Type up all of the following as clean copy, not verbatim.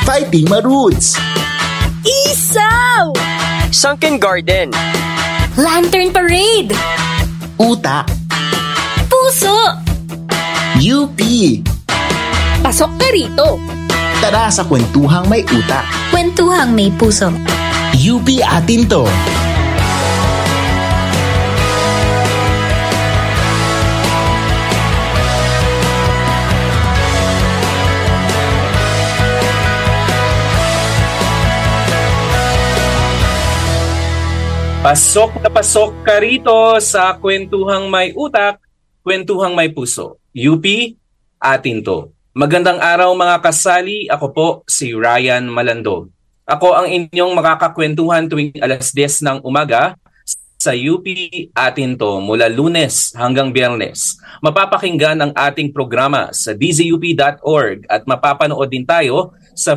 Fighting Marudes, Isaw! Sunken Garden, Lantern Parade, Utak, Puso! UP. Pasok ka rito! Tara sa kwentuhang may utak. Kwentuhang may puso. UP atin to. Pasok ka rito sa Kwentuhang May Utak, Kwentuhang May Puso. UP, atin to. Magandang araw mga kasali, ako po si Ryan Malandog. Ako ang inyong makakakwentuhan tuwing alas 10 ng umaga sa UP atin to mula Lunes hanggang Biyernes. Mapapakinggan ang ating programa sa dzup.org at mapapanood din tayo sa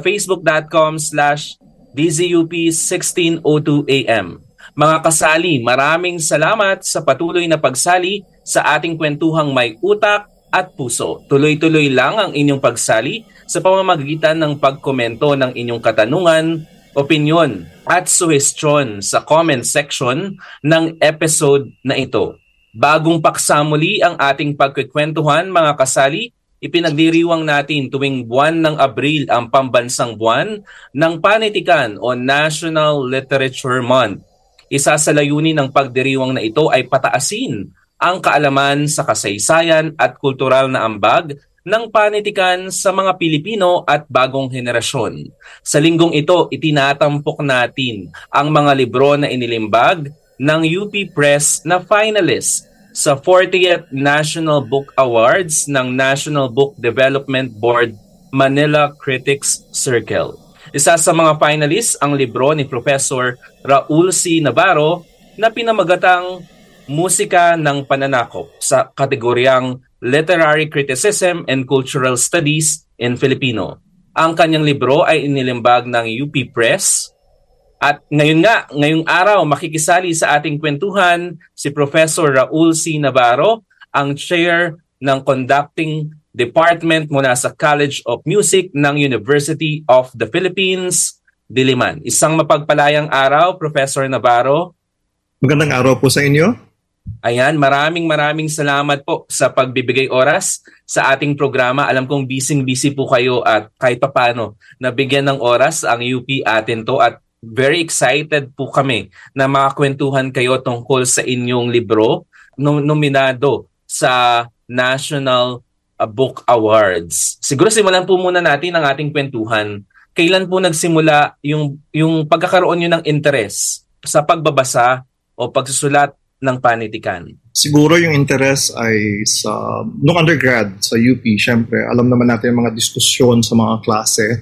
facebook.com/dzup1602am. Mga kasali, maraming salamat sa patuloy na pagsali sa ating kwentuhang may utak at puso. Tuloy-tuloy lang ang inyong pagsali sa pamamagitan ng pagkomento ng inyong katanungan, opinyon at suhestyon sa comment section ng episode na ito. Bagong paksa muli ang ating pagkikwentuhan mga kasali, ipinagdiriwang natin tuwing buwan ng Abril ang pambansang buwan ng panitikan o National Literature Month. Isa sa layunin ng pagdiriwang na ito ay pataasin ang kaalaman sa kasaysayan at kultural na ambag ng panitikan sa mga Pilipino at bagong henerasyon. Sa linggong ito, itinatampok natin ang mga libro na inilimbag ng UP Press na finalist sa 40th National Book Awards ng National Book Development Board Manila Critics Circle. Isa sa mga finalists ang libro ni Professor Raul C. Navarro na pinamagatang Musika ng Pananakop sa kategoryang Literary Criticism and Cultural Studies in Filipino. Ang kanyang libro ay inilimbag ng UP Press. At ngayong araw makikisali sa ating kwentuhan si Professor Raul C. Navarro, ang Chair ng Conducting Department mula sa College of Music ng University of the Philippines, Diliman. Isang mapagpalayang araw, Professor Navarro. Magandang araw po sa inyo. Ayan, maraming salamat po sa pagbibigay oras sa ating programa. Alam kong busy po kayo at kahit papano nabigyan ng oras ang UP atin to at very excited po kami na makakwentuhan kayo tungkol sa inyong libro nominado sa National Book Awards. Siguro simulan po muna natin ang ating kwentuhan. Kailan po nagsimula yung pagkakaroon nyo ng interes sa pagbabasa o pagsusulat ng panitikan? Siguro yung interest ay nung undergrad sa UP, syempre, alam naman natin yung mga diskusyon sa mga klase.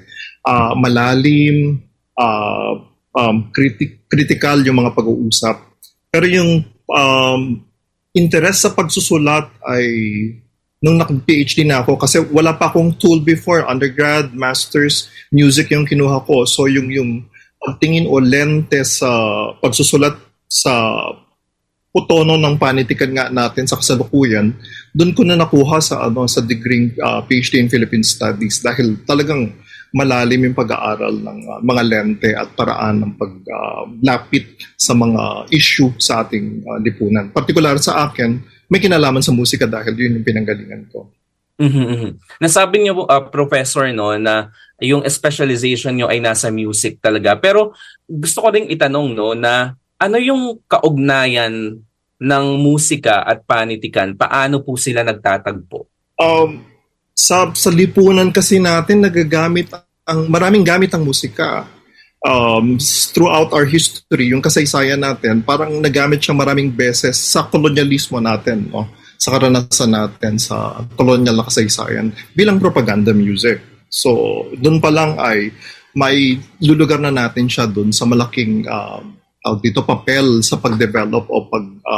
Malalim, critical yung mga pag-uusap. Pero yung interest sa pagsusulat ay nung nag-PhD na ako kasi wala pa akong tool before, undergrad, master's, music yung kinuha ko. So yung pagtingin o lente sa pagsusulat sa tono ng panitikan nga natin sa kasalukuyan, doon ko na nakuha sa degree PhD in Philippine Studies dahil talagang malalim yung pag-aaral ng mga lente at paraan ng paglapit sa mga issue sa ating lipunan. Partikular sa akin, may kinalaman sa musika dahil yun yung pinanggalingan ko. Nasabi niyo, Professor, na yung specialization niyo ay nasa music talaga. Pero gusto ko ding itanong na ano yung kaugnayan ng musika at panitikan? Paano po sila nagtatagpo? Sa lipunan kasi natin maraming gamit ang musika. Throughout our history, yung kasaysayan natin, parang nagamit siya maraming beses sa kolonyalismo natin, no? Sa karanasan natin sa kolonyal na kasaysayan bilang propaganda music. So, doon pa lang ay may lulugar na natin siya doon sa malaking papel sa pag-develop o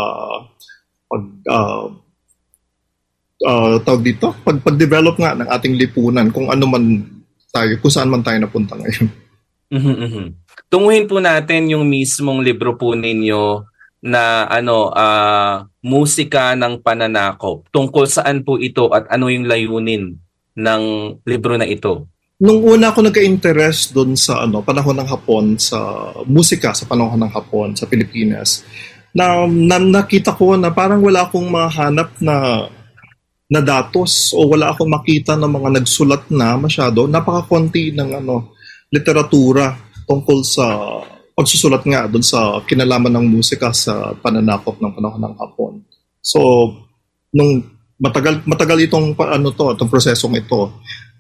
pag-develop nga ng ating lipunan kung saan man tayo napunta ngayon. Tunguhin po natin yung mismong libro po ninyo na Musika ng Pananakop. Tungkol saan po ito at ano yung layunin ng libro na ito? nung una ako nagka-interest doon sa panahon ng Hapon, sa musika sa panahon ng Hapon sa Pilipinas, nakita ko na parang wala akong mahanap na datos o wala akong makita ng mga nagsulat na masyado. Napakakonti ng literatura tungkol sa pagsusulat nga doon sa kinalaman ng musika sa pananakop ng panahon ng Hapon. So, nung matagal itong prosesong ito.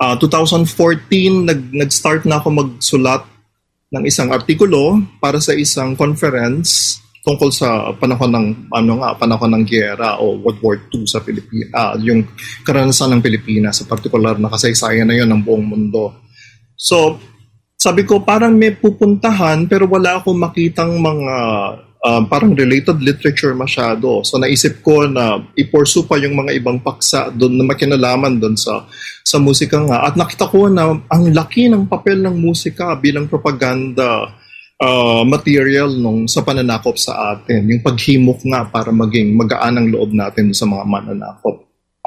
2014 nag-start na ako magsulat ng isang artikulo para sa isang conference tungkol sa panahon ng giyera o World War II sa Pilipinas, yung karanasan ng Pilipinas, sa particular na kasaysayan na yun ng buong mundo. So, sabi ko parang may pupuntahan pero wala akong makitang mga parang related literature masyado. So naisip ko na i-pursue pa yung mga ibang paksa doon na makinalaman doon sa musika nga. At nakita ko na ang laki ng papel ng musika bilang propaganda material sa pananakop sa atin. Yung paghimok nga para maging magaan ang loob natin sa mga mananakop.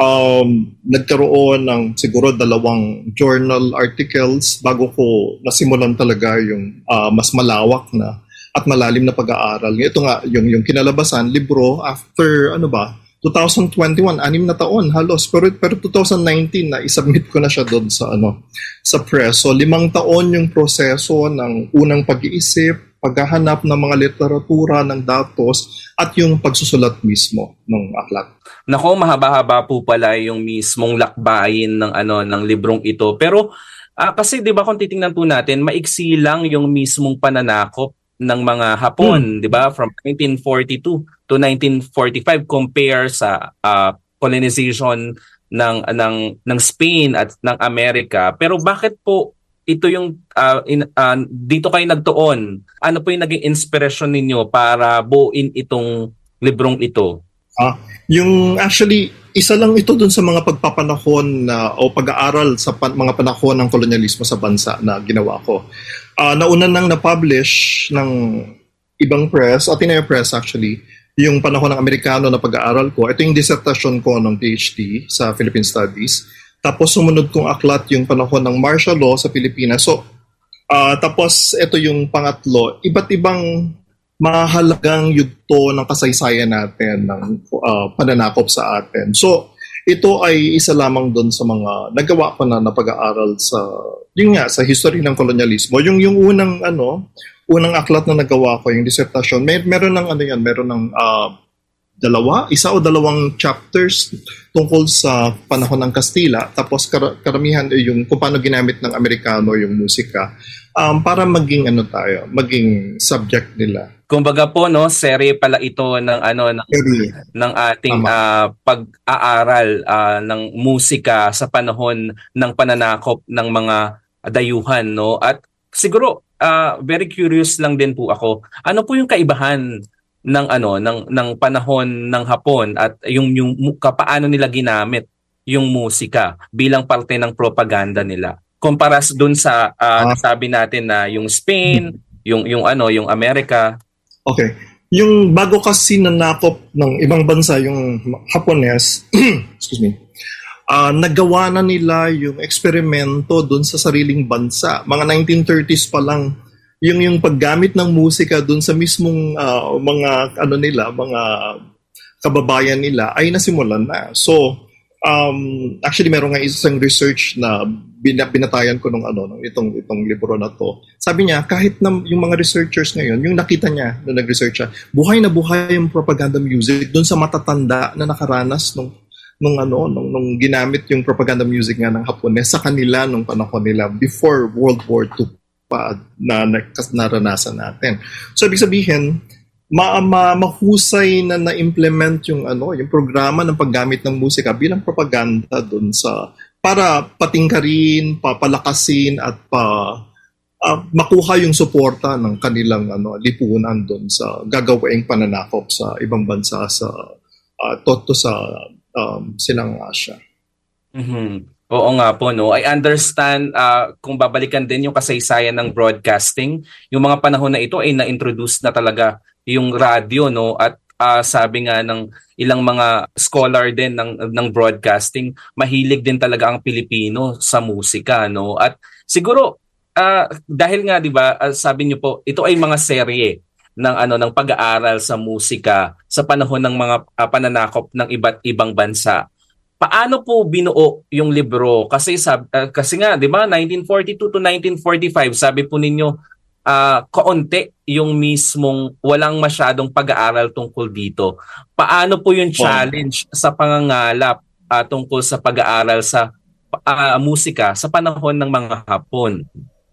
Nagkaroon ng siguro 2 journal articles bago ko nasimulan talaga yung mas malawak na at malalim na pag-aaral. Ito nga, yung kinalabasan, libro, after 2021, 6 na taon halos. Pero 2019 na isubmit ko na siya doon sa press. So 5 taon yung proseso ng unang pag-iisip, paghahanap ng mga literatura ng datos at yung pagsusulat mismo ng aklat. Nako, mahaba-haba po pala yung mismong lakbayin ng librong ito. Pero kasi 'di ba kung titingnan po natin, maiksi lang yung mismong pananakop ng mga Hapon, 'di ba? From 1942 to 1945 compare sa colonization ng Spain at ng Amerika. Pero bakit po ito yung dito kayo nagtuon? Ano po yung naging inspiration ninyo para buuin itong librong ito? Yung actually isa lang ito dun sa mga pagpapanahon o pag-aaral sa mga panahon ng kolonyalismo sa bansa na ginawa ko. Nauna nang na-publish ng ibang press, Ateneo Press actually, yung panahon ng Amerikano na pag-aaral ko. Ito yung dissertation ko ng PhD sa Philippine Studies. Tapos sumunod kong aklat yung panahon ng martial law sa Pilipinas. So, tapos ito yung pangatlo, iba't ibang mahalagang yugto ng kasaysayan natin, ng pananakop sa atin. So, ito ay isa lamang doon sa mga nagawa ko na pag-aaral sa history ng kolonyalismo. Yung unang aklat na nagawa ko, yung dissertation, meron ng isa o dalawang chapters tungkol sa panahon ng Kastila, tapos karamihan yung kung paano ginamit ng Amerikano yung musika para maging subject nila. Kumbaga po serye pala ito ng ng ating pag-aaral ng musika sa panahon ng pananakop ng mga dayuhan, no? At siguro very curious lang din po ako. Ano po yung kaibahan ng panahon ng Hapon at yung paano nila ginamit yung musika bilang parte ng propaganda nila? Kumparas dun sa nasabi natin na yung Spain, yung Amerika. Okay. Yung bago kasi nanakop ng ibang bansa, yung Hapones, excuse me, nagawa na nila yung eksperimento doon sa sariling bansa. Mga 1930s pa lang, yung paggamit ng musika doon sa mismong mga kababayan nila ay nasimulan na. So, actually meron nga isang research na binatayan ko nung itong libro na to. Sabi niya, kahit na yung mga researchers ngayon, yung nakita niya na nag-research siya, buhay na buhay yung propaganda music doon sa matatanda na nakaranas nung ginamit yung propaganda music nga ng Hapones sa kanila nung panahon nila before World War II pa na naranasan natin. So ibig sabihin, mahusay na na-implement yung programa ng paggamit ng musika bilang propaganda doon para patingkarin, papalakasin at makuha yung suporta ng kanilang lipunan doon sa gagawing pananakop sa ibang bansa sa Silang Asya. Mm-hmm. Oo nga po, no. I understand kung babalikan din yung kasaysayan ng broadcasting, yung mga panahon na ito ay na-introduce na talaga yung radio, no, at sabi nga ng ilang mga scholar din ng broadcasting, mahilig din talaga ang Pilipino sa musika, no. At Siguro dahil nga 'di ba, sabi niyo po, ito ay mga serye ng pag-aaral sa musika sa panahon ng mga pananakop ng iba't ibang bansa. Paano po binuo yung libro? Kasi kasi nga 'di ba 1942 to 1945 sabi po ninyo kaunti yung mismong walang masyadong pag-aaral tungkol dito. Paano po yung challenge sa pangangalap tungkol sa pag-aaral sa musika sa panahon ng mga Hapon?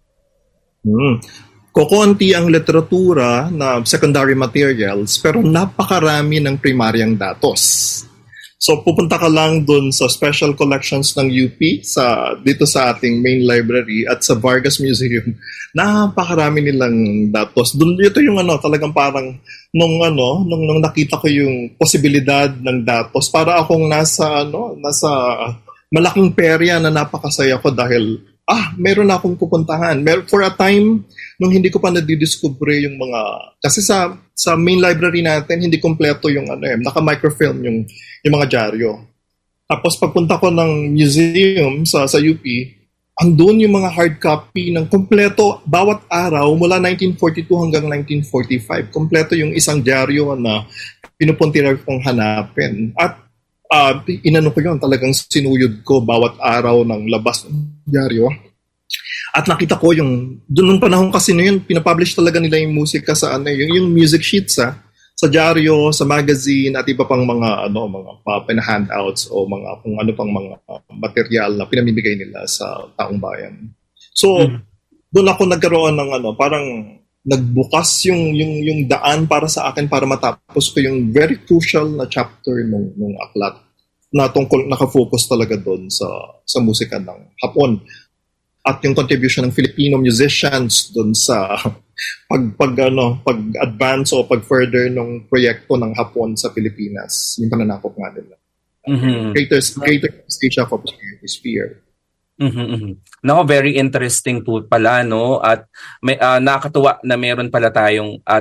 Kukunti ang literatura na secondary materials pero napakarami ng primaryang datos. So pupunta ka lang dun sa special collections ng UP dito sa ating main library at sa Vargas Museum. Napakarami nilang datos. Dun ito yung talagang parang nung nakita ko yung posibilidad ng datos, para akong nasa malaking perya na napakasaya ko dahil meron na akong pupuntahan. For a time, nung hindi ko pa nadidiscover yung mga... Kasi sa main library natin, hindi kompleto yung naka-microfilm yung mga dyaryo. Tapos pagpunta ko ng museum sa UP, andun yung mga hard copy ng kompleto bawat araw mula 1942 hanggang 1945. Kompleto yung isang dyaryo na pinupuntiran kong hanapin. At inano ko yun, talagang sinuyod ko bawat araw ng labas ng dyaryo. At nakita ko yung, doon nung panahon kasi na yun, pinapublish talaga nila yung musika sa yung music sheets sa dyaryo, sa magazine, at iba pang mga handouts o mga kung ano pang mga material na pinamimigay nila sa taong bayan. So, doon ako nagkaroon ng parang nagbukas yung daan para sa akin para matapos ko yung very crucial na chapter ng aklat na tungkol nakafocus talaga doon sa musika ng Hapon at yung contribution ng Filipino musicians doon sa pag-advance o pag-further ng proyekto ng Hapon sa Pilipinas, yung pananakop nga nila. Greater Asia Sphere. Nako, very interesting po pala, no? At may nakakatuwa na meron pala tayong at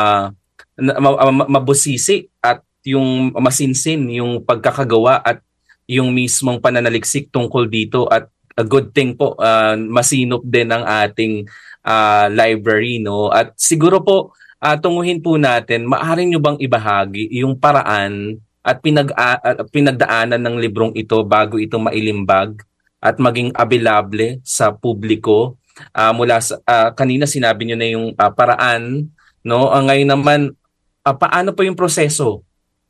mabusisi at yung masinsin yung pagkakagawa at yung mismong pananaliksik tungkol dito, at a good thing po masinop din ang ating library, no? At siguro po tunguhin po natin, maaari nyo bang ibahagi yung paraan at pinagdaanan ng librong ito bago ito mailimbag at maging available sa publiko? Mula sa kanina sinabi niyo na yung paraan, no? Ngayon naman, paano po yung proseso?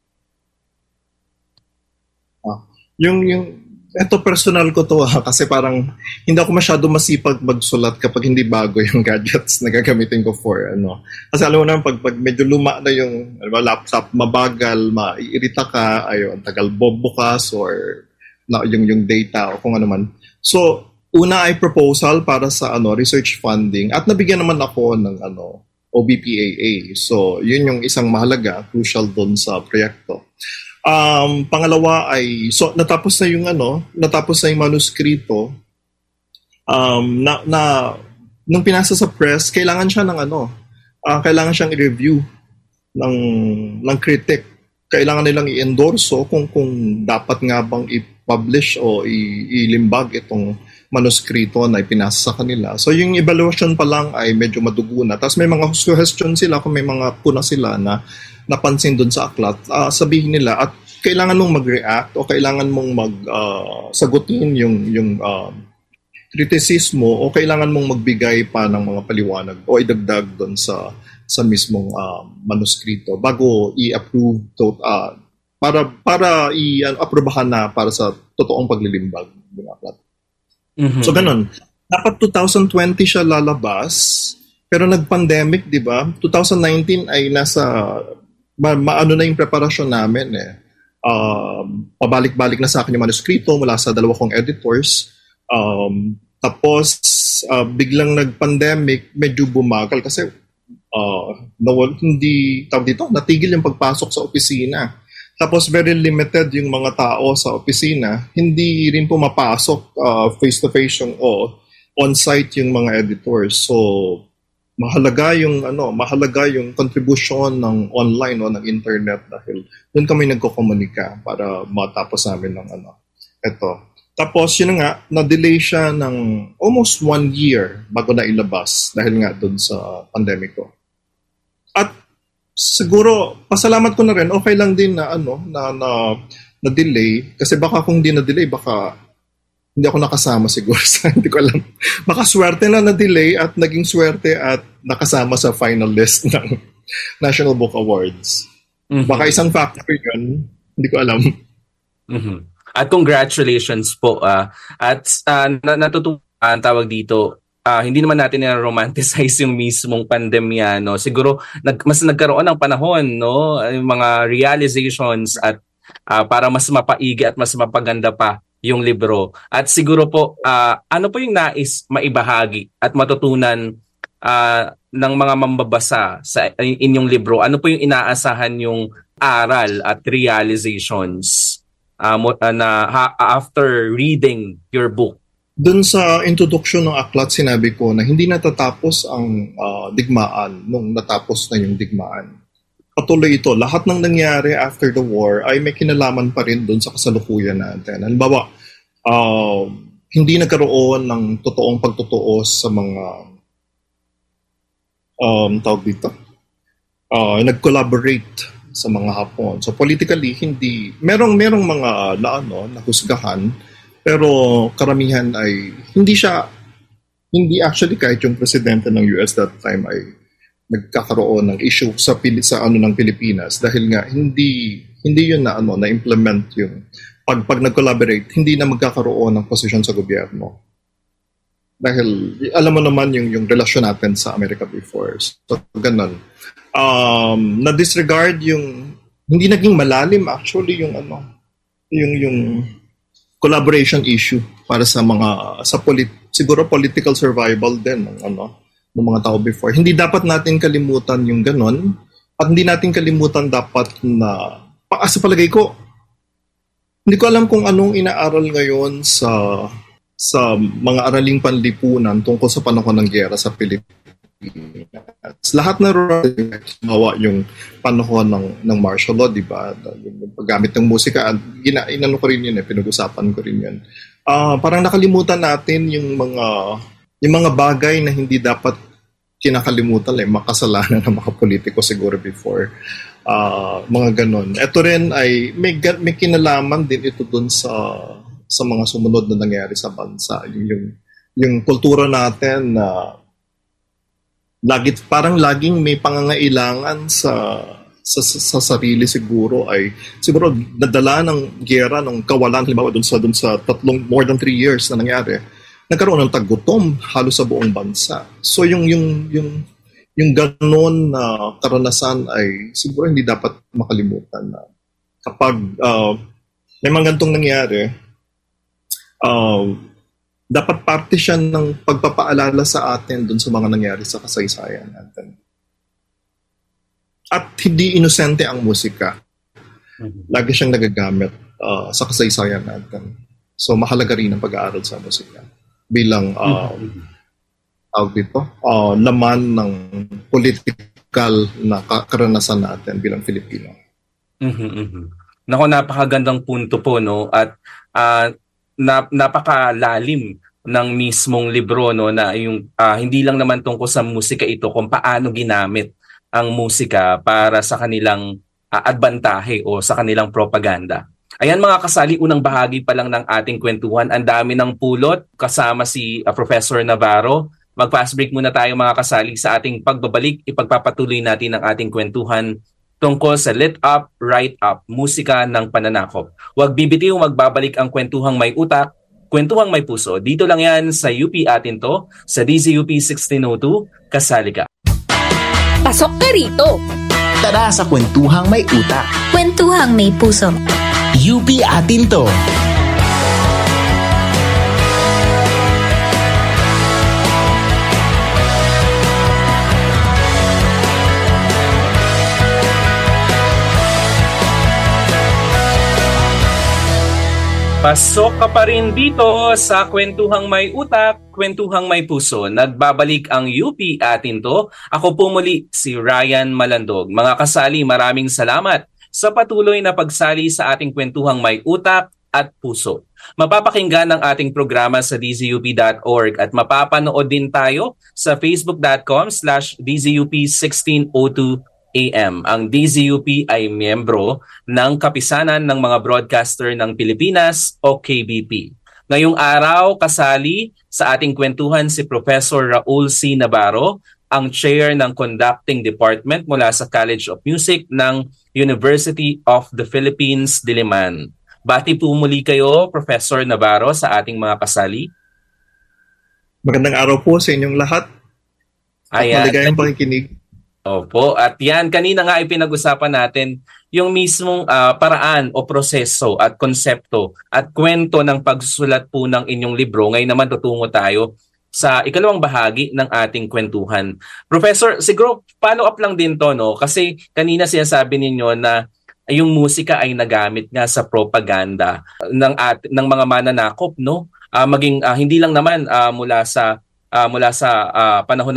Ito personal ko to kasi parang hindi ako masyado masipag magsulat kapag hindi bago yung gadgets na gagamitin ko for Kasi alam mo naman pag medyo luma na yung laptop, mabagal, maiirita ka, tagal bukas or yung data o kung ano man. So, una ay proposal para sa research funding at nabigyan naman ako ng OBPAA. So, yun yung isang mahalaga, crucial doon sa proyekto. Pangalawa ay natapos na yung manuskrito. Nung pinasa sa press, kailangan siya ng kailangan siyang i-review ng critic. Kailangan nilang i-endorso kung dapat nga bang i-publish o ilimbag itong manuskrito na ipinasa sa kanila. So yung evaluation pa lang ay medyo madugo na. Tapos may mga suggestion sila kung may mga puna sila na napansin doon sa aklat. Sabihin nila at kailangan mong mag-react o kailangan mong sagutin yung kritisismo o kailangan mong magbigay pa ng mga paliwanag o idagdag doon sa mismong manuskrito bago i-approve para i-aprobahan na para sa totoong paglilimbag ng aklat. So ganun. Dapat 2020 siya lalabas pero nag-pandemic, di ba? 2019 ay maano na yung preparasyon namin pabalik-balik na sa akin yung manuskrito mula sa dalawa kong editors. Tapos biglang nag-pandemic, medyo bumagal kasi natigil yung pagpasok sa opisina. Tapos very limited yung mga tao sa opisina. Hindi rin pumapasok face-to-face o on-site yung mga editors. So mahalaga yung contribution ng online o ng internet dahil doon kami nagkokomunika para matapos namin ng ito. Tapos yun nga, na-delay siya ng almost 1 year bago na ilabas dahil nga doon sa pandemic ko. At siguro, pasalamat ko na rin, okay lang din na na-delay. Kasi baka kung di na-delay, baka hindi ako nakasama siguro sa, hindi ko alam. Baka swerte na na-delay at naging swerte at nakasama sa final list ng National Book Awards. Mhm. Baka isang factor yun, hindi ko alam. Mhm. At congratulations po. At natutuwa tawag dito, hindi naman natin na-romanticize yung mismong pandemya. No? Siguro mas nagkaroon ng panahon, no? Yung mga realizations at para mas mapaigi at mas mapaganda pa yung libro. At siguro po, ano po yung nais maibahagi at matutunan ng mga mambabasa sa inyong libro? Ano po yung inaasahan yung aral at realizations after reading your book? Doon sa introduction ng aklat, sinabi ko na hindi natatapos ang digmaan nung natapos na yung digmaan. Patuloy ito. Lahat ng nangyari after the war ay may kinalaman pa rin doon sa kasalukuyan natin. Halimbawa, hindi nagkaroon ng totoong pagtutuos sa mga tawag dito, nag-collaborate sa mga Hapon. So politically, merong mga nahusgahan, pero karamihan ay hindi actually kahit yung presidente ng US that time ay nagkakaroon ng issue sa ng Pilipinas dahil nga hindi yun na implement yung pag nag-collaborate, hindi na magkakaroon ng posisyon sa gobyerno. Dahil alam mo naman yung relasyon natin sa America before. So ganun. Na-disregard yung hindi naging malalim actually yung collaboration issue para sa siguro political survival din ng mga tao before. Hindi dapat natin kalimutan yung ganon at hindi natin kalimutan dapat na sa palagay ko, hindi ko alam kung anong inaaral ngayon sa mga araling panlipunan tungkol sa panahon ng giyera sa Pilipinas. Lahat na yung panahon ng martial law, di ba? Yung paggamit ng musika, inano ko rin yun, pinag-usapan ko rin yun. Parang nakalimutan natin yung mga bagay na hindi dapat kinakalimutan, makasalanan ng mga politiko siguro before. Mga ganon. Ito rin ay may kinalaman din ito dun sa mga sumunod na nangyari sa bansa. Yung kultura natin na laging may pangangailangan sa sarili siguro ay siguro nadala ng giyera ng kawalan, halimbawa dun sa more than 3 years na nangyari, nagkaroon ng taggutom halos sa buong bansa. So yung ganon na karanasan ay siguro hindi dapat makalimutan na kapag may mga ganitong nangyari, dapat parte siya ng pagpapaalala sa atin dun sa mga nangyari sa kasaysayan natin. At hindi inosente ang musika. Lagi siyang nagagamit sa kasaysayan natin. So mahalaga rin ang pag-aaral sa musika bilang laman ng political na karanasan natin bilang Filipino. Nako, napakagandang punto po, no? At napakalalim ng mismong libro, no, na yung hindi lang naman tungkol sa musika ito kung paano ginamit ang musika para sa kanilang adbantahe o sa kanilang propaganda. Ayan mga kasali, unang bahagi pa lang ng ating kwentuhan. Ang dami ng pulot kasama si Professor Navarro. Mag-fast break muna tayo mga kasali. Sa ating pagbabalik, ipagpapatuloy natin ang ating kwentuhan tungkol sa Lit Up, Right Up, musika ng pananakop. Huwag bibitiw, magbabalik ang kwentuhang may utak, kwentuhang may puso. Dito lang yan sa UP Atin To, sa DZUP 1602, kasali ka. Pasok ka rito! Tara sa kwentuhang may utak. Kwentuhang may puso. UP Atin To. Pasok ka pa rin dito sa Kwentuhang May Utak, Kwentuhang May Puso. Nagbabalik ang UP Atin To. Ako po muli si Ryan Malandog. Mga kasali, maraming salamat sa patuloy na pagsali sa ating Kwentuhang May Utak at puso. Mapapakinggan ang ating programa sa dzup.org at mapapanood din tayo sa facebook.com/dzup1602 AM. Ang DZUP ay miyembro ng Kapisanan ng mga Broadcaster ng Pilipinas o KBP. Ngayong araw, kasali sa ating kwentuhan si Professor Raul C. Navarro, ang Chair ng Conducting Department mula sa College of Music ng University of the Philippines, Diliman. Bati po muli kayo, Professor Navarro, sa ating mga kasali. Magandang araw po sa inyong lahat. At maligayang pakikinig. Opo, at yan, kanina nga ay pinag-usapan natin yung mismong paraan o proseso at konsepto at kwento ng pagsusulat po ng inyong libro. Ngayon naman tutungo tayo sa ikalawang bahagi ng ating kwentuhan. Professor, siguro follow up lang din to, no? Kasi kanina sinasabi ninyo na yung musika ay nagamit nga sa propaganda ng mga mananakop, no? Maging hindi lang naman mula sa panahon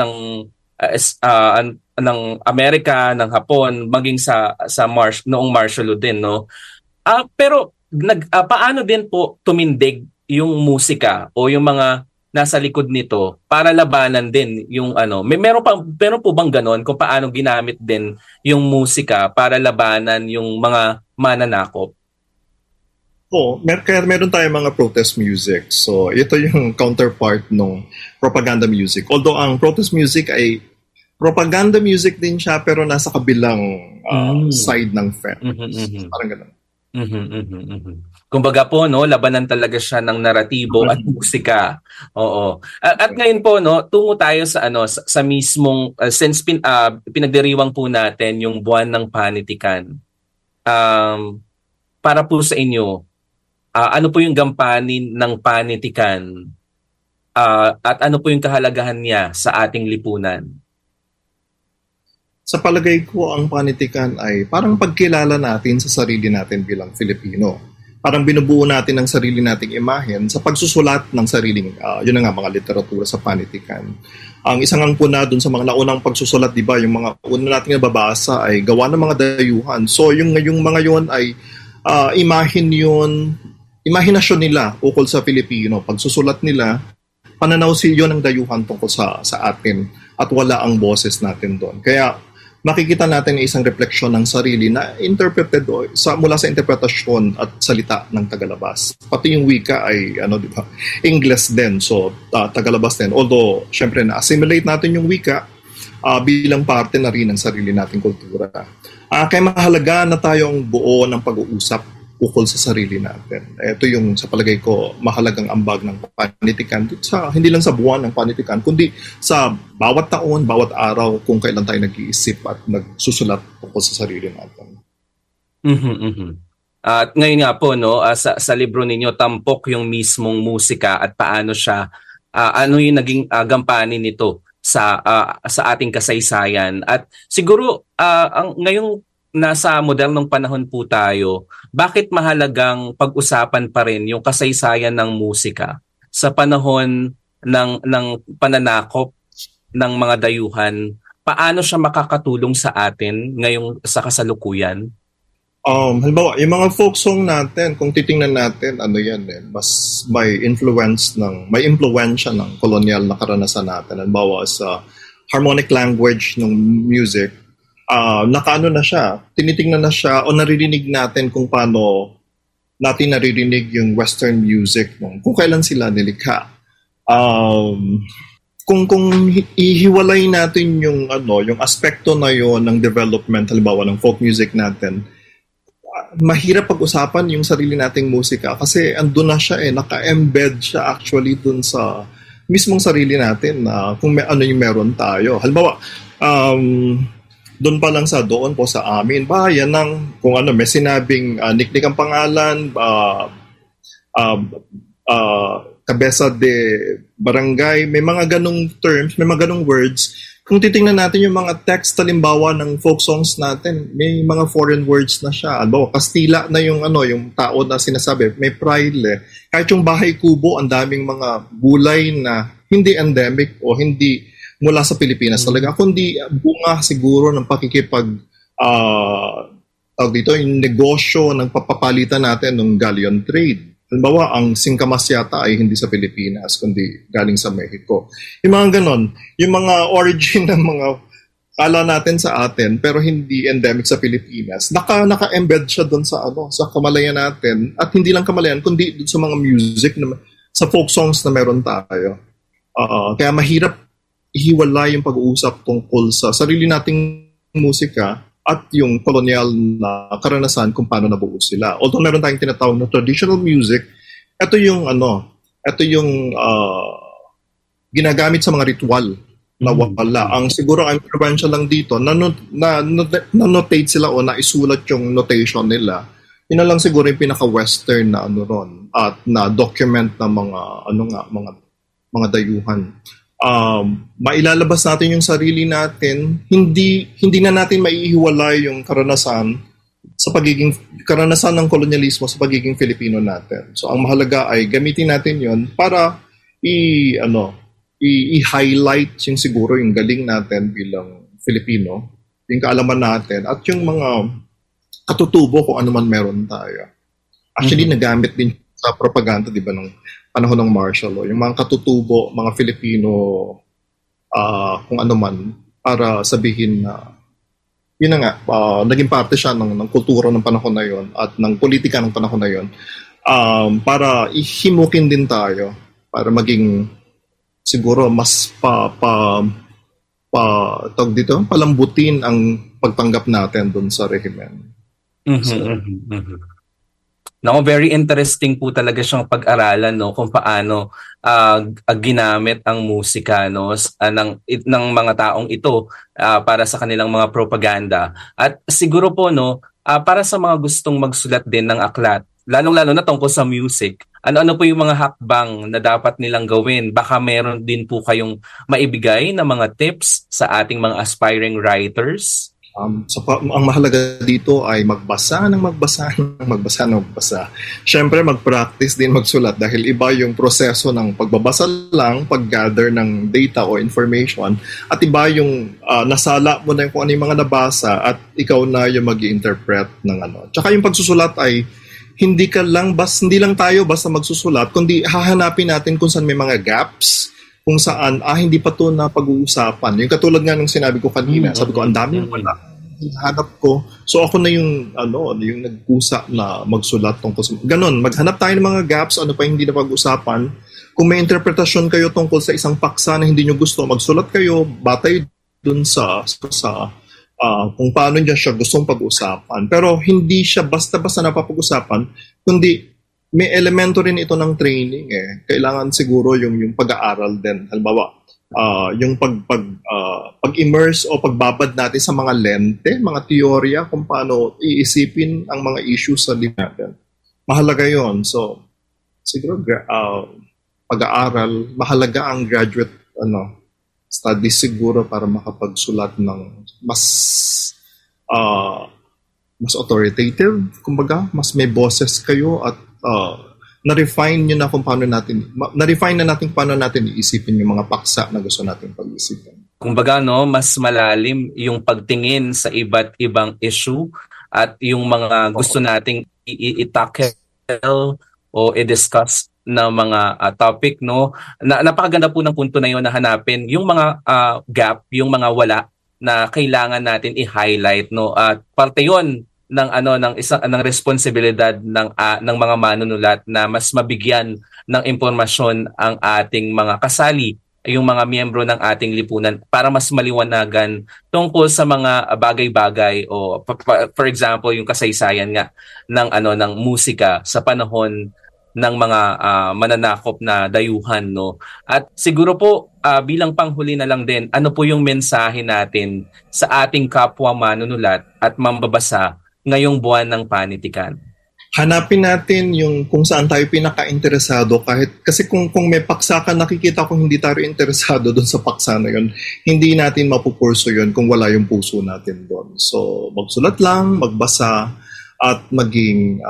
ng Amerika, ng Hapon, maging sa noong martial law din, no? Pero paano din po tumindig yung musika o yung mga nasa likod nito para labanan din yung meron po bang ganon kung paano ginamit din yung musika para labanan yung mga mananakop? Meron tayong mga protest music. So, ito yung counterpart ng propaganda music. Although ang protest music ay propaganda music din siya pero nasa kabilang side ng fence. Parang gano'n. Kumbaga po, no, labanan talaga siya ng naratibo at musika. Oo. At ngayon po, no, tungo tayo sa mismong since pinagdiriwang po natin yung buwan ng panitikan. Para po sa inyo, ano po yung gampanin ng panitikan? At ano po yung kahalagahan niya sa ating lipunan? Sa palagay ko, ang panitikan ay parang pagkilala natin sa sarili natin bilang Filipino. Parang binubuo natin ang sarili nating imahen sa pagsusulat ng sariling, yun na nga, mga literatura sa panitikan. Ang isang angkuna dun sa mga naunang pagsusulat, di ba, yung mga una nating nababasa ay gawa ng mga dayuhan. So, yung mga yun ay imahinasyon nila ukol sa Filipino. Pagsusulat nila, pananaw yun ng dayuhan tungkol sa atin at wala ang boses natin doon. Kaya, makikita natin isang refleksyon ng sarili na interpreted mula sa interpretasyon at salita ng tagalabas. Pati yung wika ay English din, so tagalabas din. Although, syempre na-assimilate natin yung wika bilang parte na rin ng sarili nating kultura. Kaya mahalaga na tayong buo ng pag-uusap ukol sa sarili natin. Ito yung sa palagay ko mahalagang ambag ng panitikan. Hindi lang sa buwan ng panitikan, kundi sa bawat taon, bawat araw kung kailan tayo nag-iisip at nagsusulat ukol sa sarili natin. At ngayon nga po, no, sa libro ninyo, tampok yung mismong musika at paano siya, ano yung naging gampanin nito sa ating kasaysayan. At siguro, ngayong nasa modernong panahon po tayo, bakit mahalagang pag-usapan pa rin yung kasaysayan ng musika sa panahon ng pananakop ng mga dayuhan? Paano siya makakatulong sa atin ngayong sa kasalukuyan? Halimbawa, yung mga folk song natin, kung titingnan natin, mas may impluwensya ng kolonyal na karanasan natin. Halimbawa, sa harmonic language ng music, nakaano na siya, tinitingnan na siya o naririnig natin kung paano natin naririnig yung Western music kung kailan sila nilikha. Kung ihiwalay natin yung aspekto na yon ng development, halimbawa ng folk music natin, mahirap pag-usapan yung sarili nating musika kasi andun na siya naka-embed siya actually dun sa mismong sarili natin na kung ano yung meron tayo. Halimbawa, doon pa lang doon po sa amin, bayan ng kung may sinabing niknik ang pangalan, kabesa de barangay, may mga ganong terms, may mga ganong words. Kung titingnan natin yung mga text, halimbawa ng folk songs natin, may mga foreign words na siya. Halimbawa, Kastila na yung tao na sinasabi, may praile. Kahit yung bahay kubo, ang daming mga gulay na hindi endemic o hindi mula sa Pilipinas talaga, kundi bunga siguro ng yung negosyo ng papapalitan natin ng galleon trade. Halimbawa, ang singkamas yata ay hindi sa Pilipinas, kundi galing sa Mexico. Yung mga ganon, yung mga origin ng mga kala natin sa atin, pero hindi endemic sa Pilipinas, naka-embed siya doon sa sa kamalayan natin, at hindi lang kamalayan, kundi doon sa mga music, sa folk songs na meron tayo. Kaya mahirap ihiwalay yung pag-uusap tungkol sa sarili nating musika at yung kolonyal na karanasan kung paano nabuo sila. Although meron tayong tinatawag na traditional music, ito yung ginagamit sa mga ritual na wala. Siguro ang influential lang dito, na-notate sila o naisulat yung notation nila. Yun na lang siguro yung pinaka-western na ron at na-document na mga dayuhan. Mailalabas natin yung sarili natin, hindi na natin maihiwalay yung karanasan ng kolonyalismo sa pagiging Filipino natin. So ang mahalaga ay gamitin natin yon para i-highlight yung siguro yung galing natin bilang Filipino, yung kaalaman natin at yung mga katutubo kung ano man meron tayo. Actually, nagamit din sa propaganda, di ba, nung panahon ng martial law, yung mga katutubo, mga Filipino, kung ano man, para sabihin na, yun na nga, naging parte siya ng kultura ng panahon na yon at ng politika ng panahon na yon, para ihimukin din tayo, para maging, siguro, mas tawag dito, palambutin ang pagtanggap natin doon sa rehimen. Nako, very interesting po talaga siyang pag-aralan, no, kung paano ginamit ang musika, no, ng mga taong ito para sa kanilang mga propaganda. At siguro po, no, para sa mga gustong magsulat din ng aklat, lalong-lalo na tungkol sa music, ano po yung mga hakbang na dapat nilang gawin? Baka meron din po kayong maibigay na mga tips sa ating mga aspiring writers? Ang mahalaga dito ay magbasa. Siyempre, mag-practice din magsulat dahil iba yung proseso ng pagbabasa lang, pag-gather ng data o information, at iba yung nasala mo na kung ano yung mga nabasa at ikaw na yung mag-i-interpret ng ano. Tsaka yung pagsusulat ay hindi lang tayo basta magsusulat, kundi hahanapin natin kung saan may mga gaps, kung saan hindi pa to na pag-uusapan. Yung katulad nga ng sinabi ko kanina, sabi ko, ang dami wala. Hanap ko. So ako na yung nagkusa na magsulat tungkol sa ganon. Maghanap tayo ng mga gaps, ano pa hindi na pag-usapan. Kung may interpretasyon kayo tungkol sa isang paksa na hindi nyo gusto, magsulat kayo, batay dun sa kung paano niya siya gustong pag-usapan. Pero hindi siya basta-basta napapag-usapan, kundi may elemento rin ito ng training eh. Kailangan siguro yung pag-aaral din. Halimbawa, yung pag-immerse o pagbabad natin sa mga lente, mga teorya kung paano iisipin ang mga issues sa life natin. Mahalaga yon. So, siguro pag-aaral, mahalaga ang graduate studies siguro para makapagsulat ng mas authoritative, kumbaga, mas may boses kayo at na-refine na natin paano natin iisipin yung mga paksa na gusto natin pag-isipin. Kumbaga, no, mas malalim yung pagtingin sa iba't ibang issue at yung mga gusto nating i-tackle o i-discuss na mga topic, no. Napakaganda po ng punto na yun na hanapin yung mga gap, yung mga wala na kailangan natin i-highlight, no. At parte 'yon ng responsibilidad ng mga manunulat na mas mabigyan ng impormasyon ang ating mga kasali, yung mga miyembro ng ating lipunan para mas maliwanagan tungkol sa mga bagay-bagay o for example yung kasaysayan nga ng musika sa panahon ng mga mananakop na dayuhan, no. At siguro po bilang panghuli na lang din, ano po yung mensahe natin sa ating kapwa manunulat at mambabasa ngayong buwan ng panitikan? Hanapin natin yung kung saan tayo pinaka-interesado, kasi kung may paksa ka, nakikita kung hindi tayo interesado doon sa paksa na yun, hindi natin mapupurso yun kung wala yung puso natin doon. So magsulat lang, magbasa at maging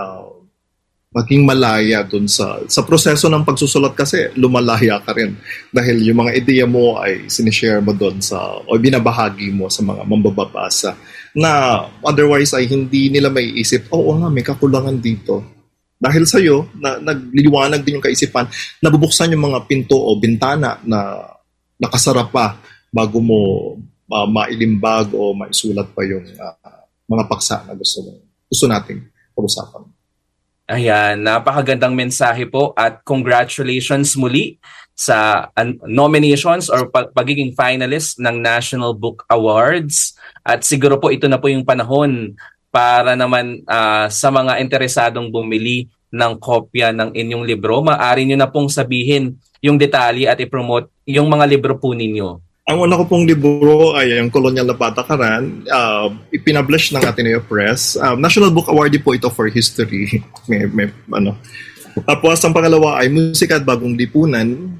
malaya doon sa proseso ng pagsusulat, kasi lumalaya ka rin dahil yung mga ideya mo ay sinishare mo doon o binabahagi mo sa mga mambabasa na otherwise ay hindi nila maiisip, oo nga, may kakulangan dito. dahil sa'yo, nagliliwanag din yung kaisipan, nabubuksan yung mga pinto o bintana na nakasara pa bago mo mailimbag o maisulat pa yung mga paksa na gusto nating pag-usapan. Ayan, napakagandang mensahe po at congratulations muli sa nominations or pagiging finalist ng National Book Awards. At siguro po ito na po yung panahon para naman sa mga interesadong bumili ng kopya ng inyong libro. Maaari nyo na pong sabihin yung detalye at i-promote yung mga libro po ninyo. Ang una ko pong libro ay ang Kolonyal na Patakaran. Ipinablish ng Ateneo Press. National Book Award po ito for history. Tapos ang pangalawa ay Musika at Bagong Lipunan.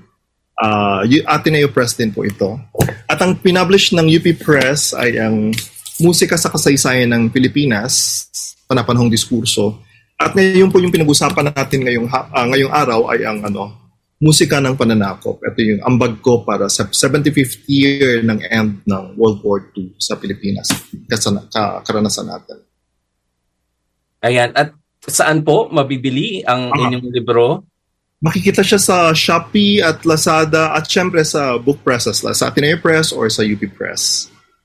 Ateneo Press din po ito. At ang pinablish ng UP Press ay ang Musika sa Kasaysayan ng Pilipinas, Panapanahong Diskurso. At ngayon po yung pinag-usapan natin ngayong araw ay ang Musika ng Pananakop. Ito yung ambag ko para sa 75th year ng end ng World War II sa Pilipinas. Karanasan natin. Ayan. At saan po mabibili ang inyong libro? Makikita siya sa Shopee at Lazada at syempre sa book presses, sa Ateneo Press or sa UP Press.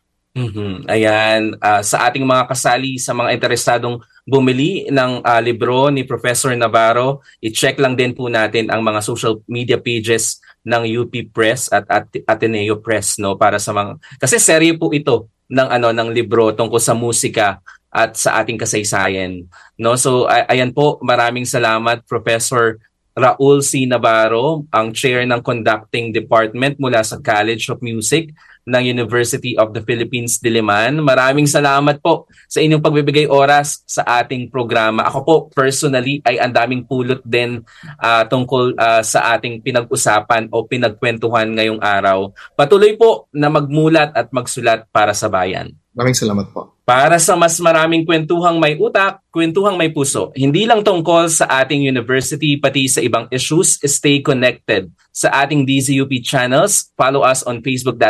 Ayan. Sa ating mga kasali, sa mga interesadong bumili ng libro ni Professor Navarro, i-check lang din po natin ang mga social media pages ng UP Press at Ateneo Press, no, para sa mga kasi serye po ito ng libro tungkol sa musika at sa ating kasaysayan, no. So ayan po, maraming salamat Professor Raul C. Navarro, ang chair ng Conducting Department mula sa College of Music ng University of the Philippines, Diliman. Maraming salamat po sa inyong pagbibigay oras sa ating programa. Ako po, personally, ay ang daming pulot din tungkol sa ating pinag-usapan o pinagkwentuhan ngayong araw. Patuloy po na magmulat at magsulat para sa bayan. Maraming salamat po. Para sa mas maraming kwentuhang may utak, kwentuhang may puso, hindi lang tungkol sa ating university pati sa ibang issues, stay connected sa ating DZUP channels. Follow us on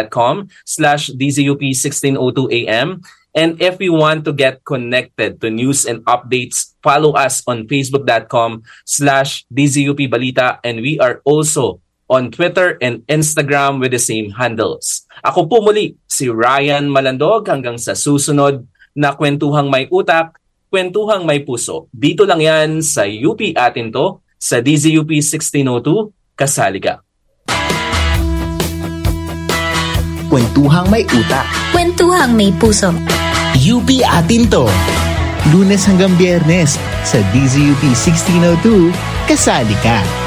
facebook.com/DZUP1602AM. And if you want to get connected to news and updates, follow us on facebook.com/DZUP Balita. And we are also on Twitter and Instagram with the same handles. Ako po muli, si Ryan Malandog, hanggang sa susunod na kwentuhang may utak, kwentuhang may puso. Dito lang yan sa UP Atin To, sa DZUP 1602, Kasali Ka. Kwentuhang may utak. Kwentuhang may puso. UP Atin To. Lunes hanggang Biyernes sa DZUP 1602, Kasali Ka.